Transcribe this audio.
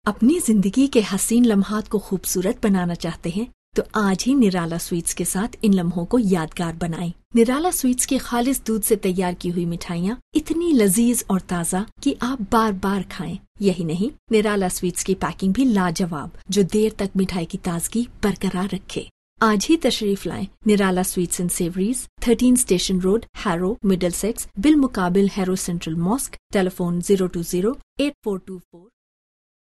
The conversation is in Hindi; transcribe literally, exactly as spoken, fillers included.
अपनी जिंदगी के हसीन लम्हात को खूबसूरत बनाना चाहते हैं तो आज ही निराला स्वीट्स के साथ इन लम्हों को यादगार बनाएं। निराला स्वीट्स के खालिस दूध से तैयार की हुई मिठाइयाँ इतनी लजीज और ताज़ा कि आप बार बार खाएं। यही नहीं, निराला स्वीट्स की पैकिंग भी लाजवाब, जो देर तक मिठाई की ताजगी बरकरार रखे। आज ही तशरीफ लाएं Nirala sweets and savouries, thirteen station road, Harrow, Middlesex, बिल मुकाबिल Harrow central mosque. Telephone zero two zero eight four two four